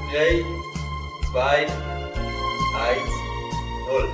3, 2, 1, 0.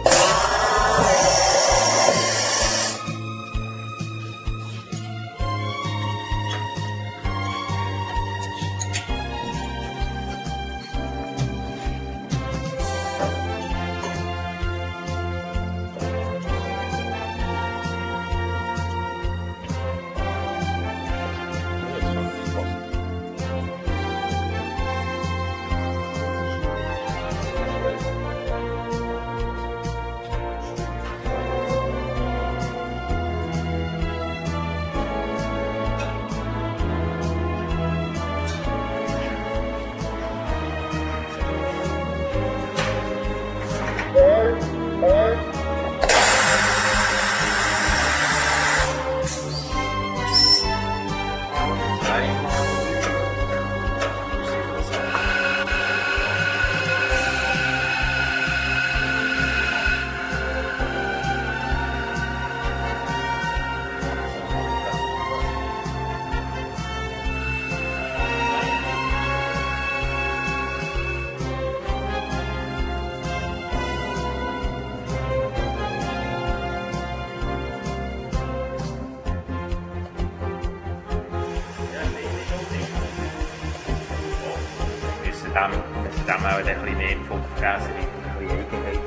Dem auch ein bisschen mehr Funkfräse, ein bisschen Eigenheit.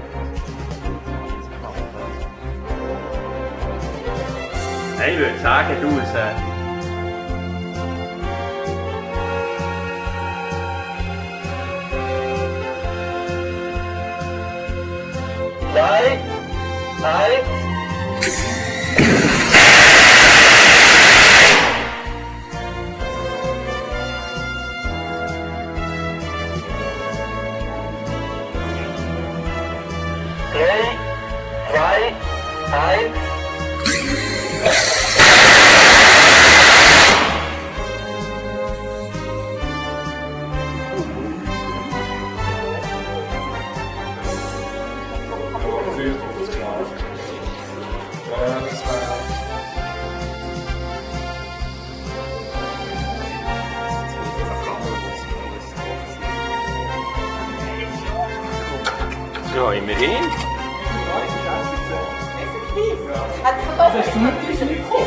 Ich würde sagen, du es. 3, 1. Ja, immerhin. Hast du wirklich gekommen?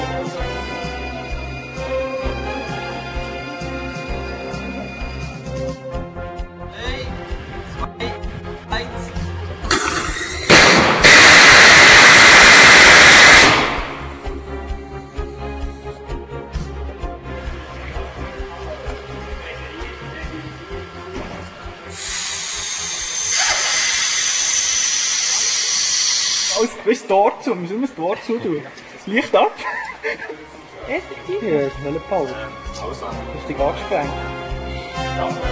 Das Tor zu, müssen wir das Tor zu tun. Das Licht ab. Effektiv? Ja, das ist eine Pause. Das ist die angesprengt.